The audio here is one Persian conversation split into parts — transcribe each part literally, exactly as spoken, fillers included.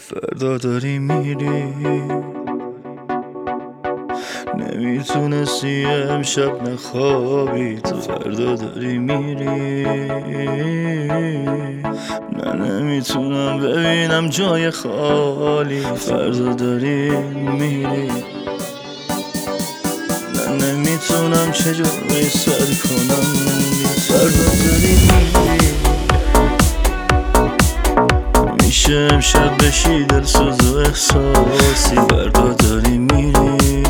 فردا داری میری، نمیتونستی امشب نخوابی، تو فردا داری میری. من نمیتونم ببینم جای خالی، فردا داری میری. من نمیتونم چجوری سر کنم، فردا داری میری. میشه امشب بشی دلسوز و احساسی، فردا داری میری.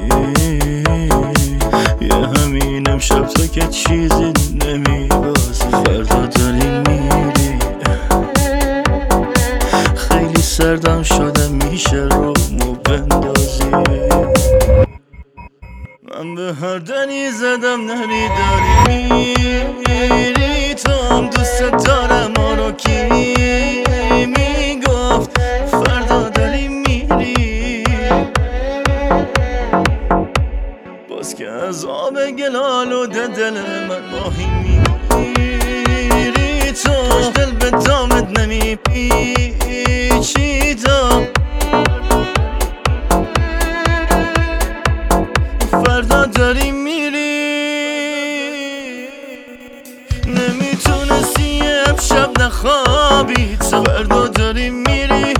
یه همین امشب تو که چیزی نمیبازی، فردا داری میری. خیلی سردم شده میشه رومو بندازی. من به هر دنی زدم نری داری میری. تو هم دوست دارم آنو کی میگفت فردا داری میری. باز که از آب گل آلوده دل من ماهی میگیری. تو دل به دامت نمیپیچیدم، فردا داری میری. نمیتونستی امشب نخوابی، تو فردا داری میری.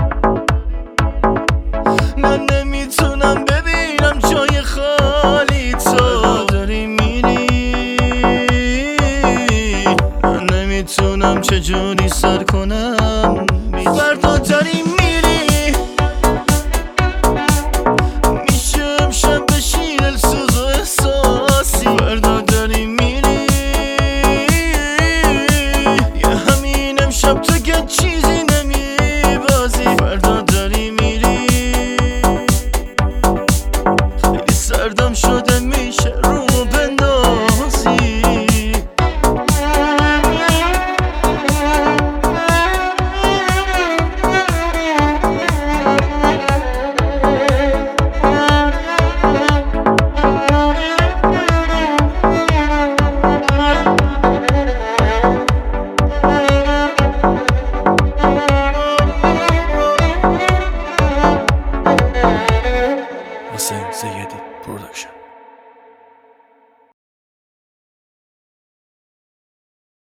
من نمیتونم ببینم جای خالی، تو فردا داری میری. من نمیتونم چجوری سر کنم، فردا داری میری. فردا داری میری. یه همین امشب تو که چیزی نمیبازی، فردا داری میری. خیلی سردم شده میشه رو